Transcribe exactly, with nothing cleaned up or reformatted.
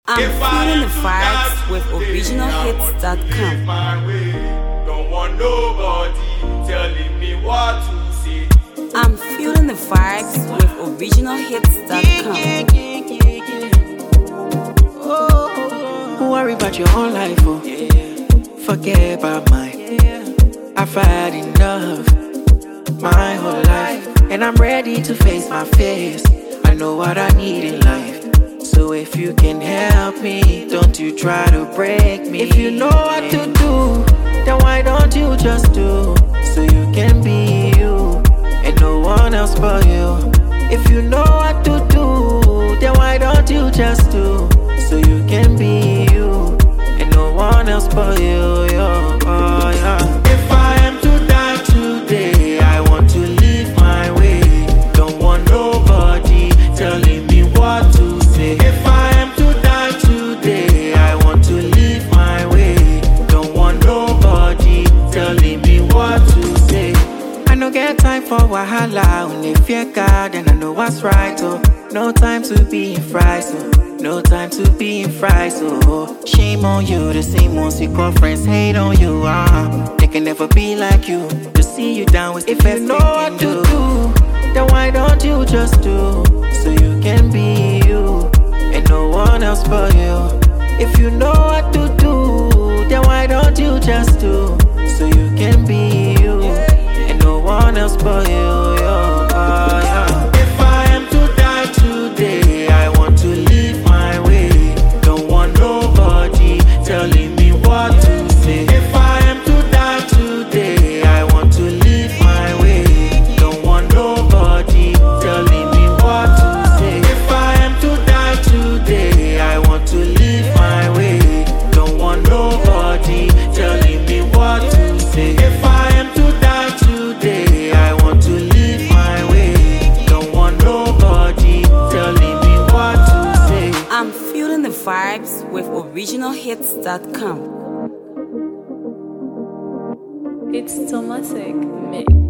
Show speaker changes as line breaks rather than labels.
I'm feeling the vibes with original hits dot com.
Don't want nobody telling me what to say.
I'm feeling the vibes with original hits dot com.
Oh, worry about your own life, oh. Forget about mine. I've had enough my whole life, and I'm ready to face my fears. I know what I need in life. So if you can help me, don't you try to break me. If you know what to do, then why don't you just do? So you can be you, and no one else but you. If you know what to do, then why don't you just do? So you can be you, and no one else but you, yo, oh, yeah. If I am to die today, I want to live my way. Don't want nobody telling me what to say. If I am to die today, I want to live my way. Don't want nobody telling me what to say. I no get time for wahala. When they fear God, and I know what's right, oh. No time to be in fright, so no time to be in fright, so shame on you. The same ones you call friends hate on you, ah. They can never be like you. To see you down with if you know what to do, then why don't you just do? So you can be you, and no one else but you. If you know what to do, then why don't you just do? So you can be you, and no one else but you, yo, oh, yeah. If I am to die today, I want to live my way. Don't want nobody telling me what to say. If I am to die today, I want to live my way. Don't want nobody telling me what to say. If I am to die today, I want to live my way. Don't want nobody telling me what to say. If I am to die today, I want to live my way. Don't want nobody telling me what to say.
I'm feeling the vibes with original hits dot com.
It's Tomasek Mix.